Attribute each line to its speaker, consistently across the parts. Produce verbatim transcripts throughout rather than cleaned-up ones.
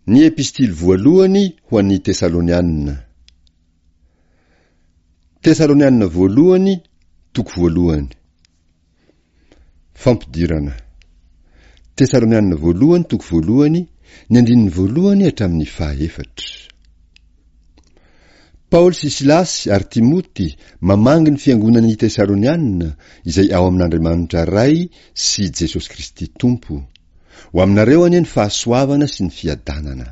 Speaker 1: Ny epistily voalohany ho an'ny Tesalonianina. Tesalonianina voalohany, toko voalohany. Fampidirana. Tesalonianina voalohany, toko voalohany, ny andininy voalohany hatramin'ny fahaefatra. Paoly sy Silasy ary Timoty mamangy ny fiangonan'ny Tesalonianina izay ao amin'Andriamanitra Ray sy Jesosy Kristy Tompo. Ho aminareo anie ny fahasoavana sy ny fiadanana.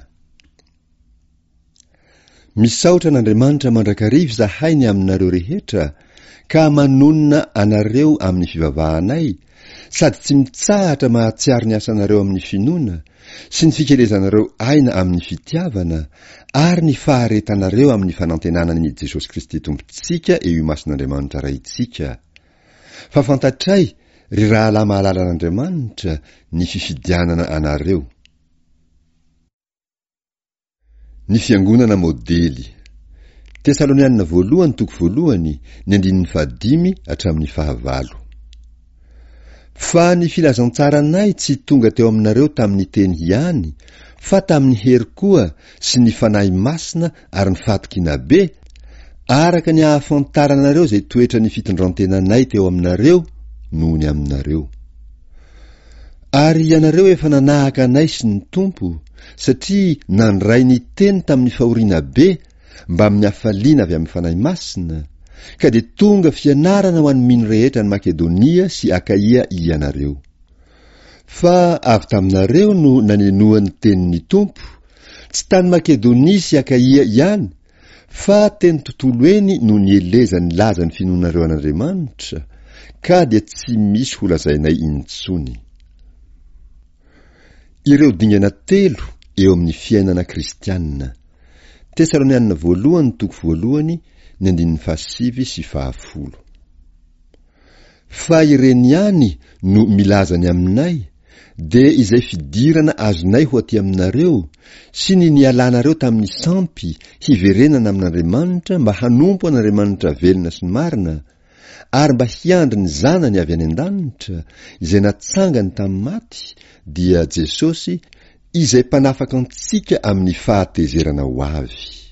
Speaker 1: Misaotra an'Andriamanitra mandrakariva zahay ny aminareo rehetra ka manonona anareo amin'ny fivavahanay sady tsy mitsahatra mahatsiaro ny asanareo amin'ny finoana sy ny fikelezanareo aina amin'ny fitiavana ary ny faharetanareo amin'ny fanantenanan'i Jesosy Kristy Tompontsika eo imason'Andriamanitra Raitsika. Fa fantatray ry rahalay mahalala an'Andriamanitra ny fifidianana anareo. Ny fiangonana modely. Tesalonianina voalohany, toko voalohany, ny andininy fahadimy hatramin'ny fahavalo. Fa ny filazantsaranay tsy tonga teo aminareo tamin'ny teny ihany, fa tamin'ny hery koa sy ny fanahy masina ary ny fatokina be, araka ny hahafantaranareo zay toetra ny fitondrantenanay teo aminareo noho ny aminareo. Ary ianareo efa nanahaka anay sy ny Tompo, satria nandray ny teny tamin'ny fahoriana be mba amin'ny hafaliana avy amin'ny fanahy masina, ka de tonga fianarana ho an'ny mino rehetra ny Makedonia sy Akaia ianareo. Fa avy taminareo no nanenoan'ny tenin'ny Tompo, tsy tany Makedonia sy Akaia ihany, fa teny tontolo eny no nielezany laza ny finoanareo an'Andriamanitra, ka dia tsy misy ho lazainay intsony. Ireo dingana telo eo amin'ny fiainana kristianina. Tesalonianina voalohany, toko voalohany, ny andininy fahasivy sy fahafolo. Fa ireny ihany no milazany aminay, de izay fidirana azonay ho aty aminareo, sy ny nialanareo tamin'ny sampy hiverenana amin'Andriamanitra mba hanompo an'Andriamanitra velona sy marina, ary mba hiandry ny zanany avy any an-danitra, izay natsangany tamin'ny maty, dia Jesosy izay mpanafaka antsika amin'ny fahatezerana ho avy.